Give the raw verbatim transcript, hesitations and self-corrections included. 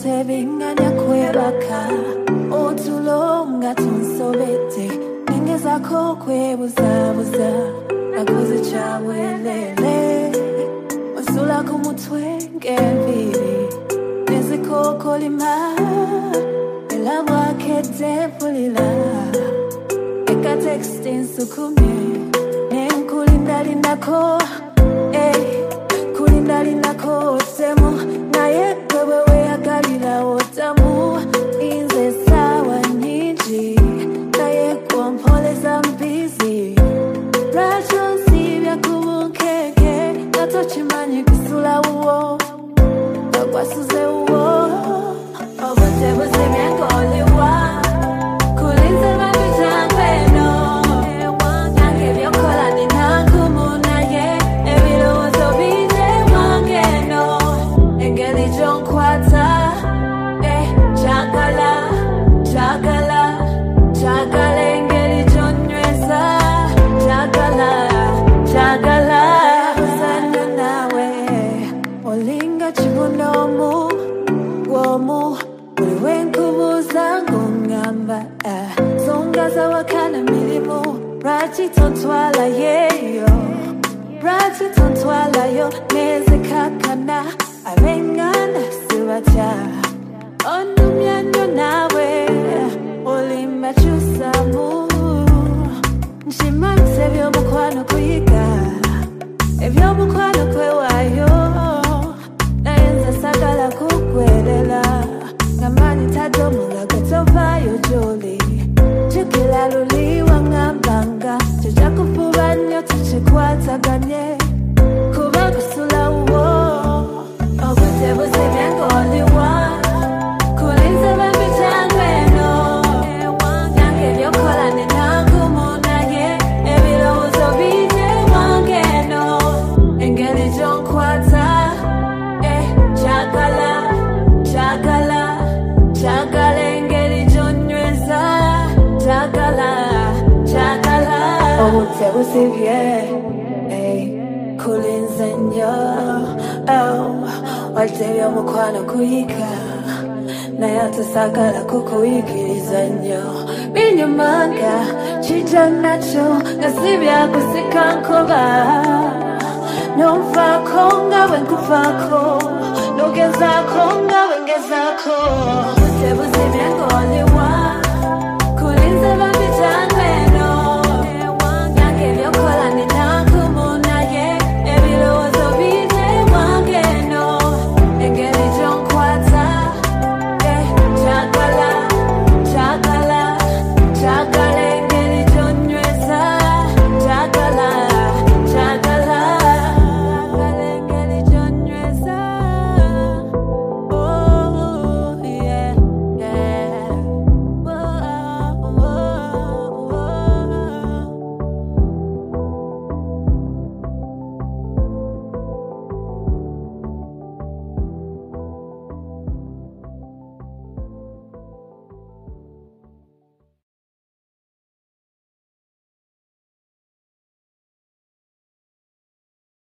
tebinganya kwebaka otulonga tunsobete ningeza ko kwebuzabuza nakoze chawelele wasula kumutwe ngeviri nezikoko lima elabwa kete pulila eka texting sukumye nenkulindalinako eh kulindalinako semo naye wewe yakalila otamu inze sawa nyinji naye kumpole zambizi rajo sivya kubukeke natochimanyi kusula uwo bagwasuze uwo obotebose myengoliwa kulinze babitangweno nange byokola ninankumunaye ebirowozo bije mwangeno engeri jonkwata eh chagala chagala chagala engeri jonyweza chagala chagala usana nawe olinga chibunomu womu uliwenkubuza ngungamba songa zawakana milimu rachi tontwala yeyo rachi tontwala yo nezekakana abengana sibacha onumyando nawe olimachusamu nshimanse byomukwano kuyiga ebyomukwano kwewayo nayenza sagala kukwelela ngamani tadomula gotovayo joli chukila luliwa ngambanga chichakufubanyo tuchikwataganye kuba kusula uwo obutebuse byengoliwa kulinze babitangweno nange byokola ninakumunaye ebirowozo bije mwangeno engeri jonkwata eh chagala chagala chagala engeri jonyweza chagala chagala obutebuse bye kulinze nnyo watebya omukwano kuyika naye atasagala kukuyikiriza nnyo binyumanga kijja nakyo nga si byakusika nkoba nonfaako nga bwe nkufaako nogezaako nga bwe ngezaako otebuzibye ng'oliwo